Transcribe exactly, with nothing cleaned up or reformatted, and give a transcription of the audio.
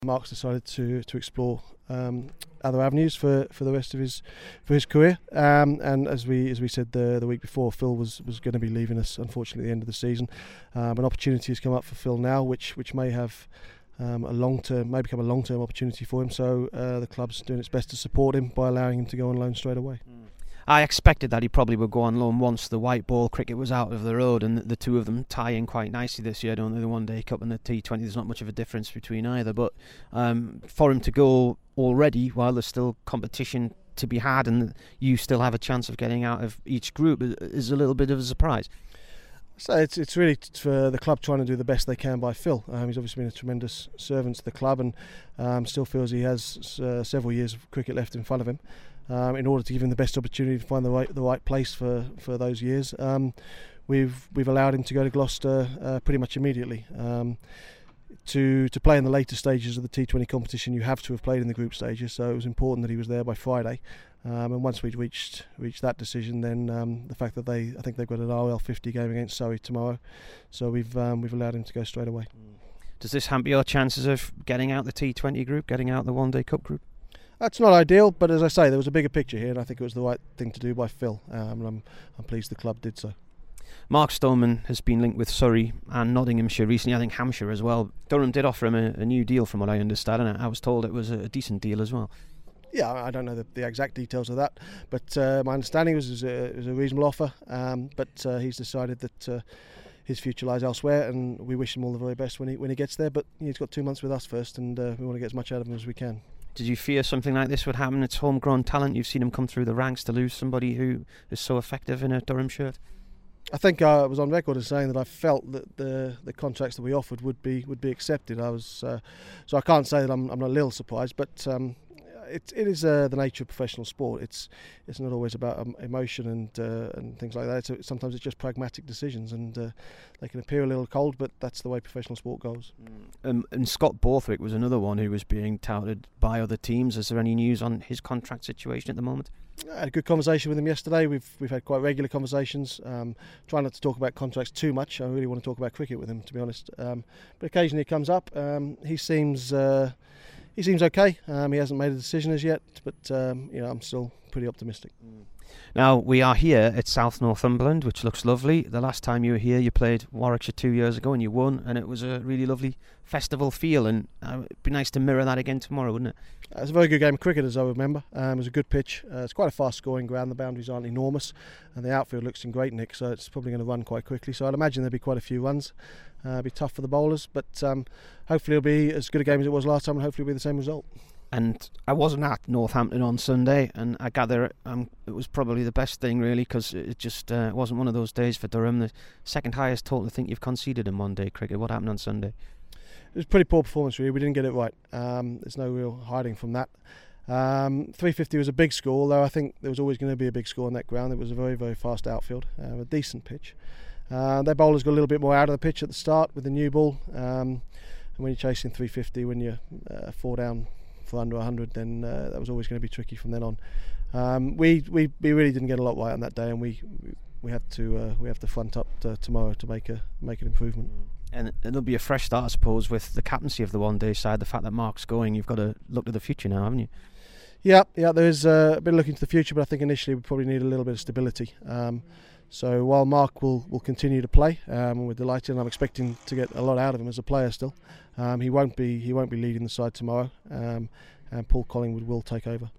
Mark's decided to to explore um, other avenues for, for the rest of his for his career, um, and as we as we said the the week before, Phil was, was going to be leaving us unfortunately at the end of the season. Um, an opportunity has come up for Phil now, which which may have um, a long term, may become a long term opportunity for him. So uh, the club's doing its best to support him by allowing him to go on loan straight away. Mm. I expected that he probably would go on loan once the white ball cricket was out of the road, and the two of them tie in quite nicely this year, don't they? The One Day Cup and the T twenty, there's not much of a difference between either, but um, for him to go already while there's still competition to be had and you still have a chance of getting out of each group is a little bit of a surprise. So it's it's really for the club trying to do the best they can by Phil. Um, he's obviously been a tremendous servant to the club, and um, still feels he has uh, several years of cricket left in front of him. Um, in order to give him the best opportunity to find the right the right place for, for those years, um, we've we've allowed him to go to Gloucester uh, pretty much immediately. Um, to to play in the later stages of the T twenty competition, you have to have played in the group stages, so it was important that he was there by Friday. Um, and once we'd reached reached that decision, then um, the fact that they I think they've got an R L fifty game against Surrey tomorrow, so we've um, we've allowed him to go straight away. Does this hamper your chances of getting out the T twenty group, getting out the One Day Cup group? That's not ideal, but as I say, there was a bigger picture here, and I think it was the right thing to do by Phil, um, and I'm, I'm pleased the club did so. Mark Stoneman has been linked with Surrey and Nottinghamshire recently, I think Hampshire as well. Durham did offer him a, a new deal from what I understand, and I was told it was a, a decent deal as well. Yeah, I don't know the, the exact details of that, but uh, my understanding was it was a, it was a reasonable offer, um, but uh, he's decided that uh, his future lies elsewhere, and we wish him all the very best when he when he gets there, but he's got two months with us first, and uh, we want to get as much out of him as we can. Did you fear something like this would happen? It's homegrown talent. You've seen him come through the ranks, to lose somebody who is so effective in a Durham shirt. I think I was on record as saying that I felt that the the contracts that we offered would be would be accepted. I was uh, so I can't say that I'm I'm not a little surprised, but um, it it is uh, the nature of professional sport. It's it's not always about um, emotion and uh, and things like that. It's, sometimes it's just pragmatic decisions, and uh, they can appear a little cold, but that's the way professional sport goes. Mm. Um, and Scott Borthwick was another one who was being touted by other teams. Is there any news on his contract situation at the moment? I had a good conversation with him yesterday. We've we've had quite regular conversations. Um, trying not to talk about contracts too much. I really want to talk about cricket with him, to be honest. Um, but occasionally it comes up. Um, he seems uh, he seems okay. Um, he hasn't made a decision as yet, but um, you know, I'm still pretty optimistic. Mm. Now, we are here at South Northumberland, which looks lovely. The last time you were here, you played Warwickshire two years ago and you won, and it was a really lovely festival feel, and uh, it'd be nice to mirror that again tomorrow, wouldn't it? Uh, it's a very good game of cricket, as I remember. Um, it was a good pitch. Uh, it's quite a fast scoring ground. The boundaries aren't enormous, and the outfield looks in great nick, so it's probably going to run quite quickly. So I'd imagine there'll be quite a few runs. Uh, it'll be tough for the bowlers, but um, hopefully it'll be as good a game as it was last time, and hopefully it'll be the same result. And I wasn't at Northampton on Sunday, and I gather um, it was probably the best thing, really, because it just uh, wasn't one of those days for Durham. The second highest total I think you've conceded in one day cricket. What happened on Sunday? It was a pretty poor performance, really. We didn't get it right. Um, there's no real hiding from that. Um, three fifty was a big score, although I think there was always going to be a big score on that ground. It was a very, very fast outfield, uh, a decent pitch. Uh, their bowlers got a little bit more out of the pitch at the start with the new ball. Um, and when you're chasing three fifty, when you're uh, four down for under one hundred, then uh, that was always going to be tricky from then on. Um, we, we we really didn't get a lot right on that day, and we we have to uh, we have to front up to tomorrow to make a make an improvement. And it'll be a fresh start, I suppose, with the captaincy of the one day side. The fact that Mark's going, you've got to look to the future now, haven't you? Yeah, yeah. There's uh, a bit of looking to the future, but I think initially we probably need a little bit of stability. Um, so while Mark will, will continue to play, um, we're delighted, and I'm expecting to get a lot out of him as a player still. Um, he won't be he won't be leading the side tomorrow, um, and Paul Collingwood will take over.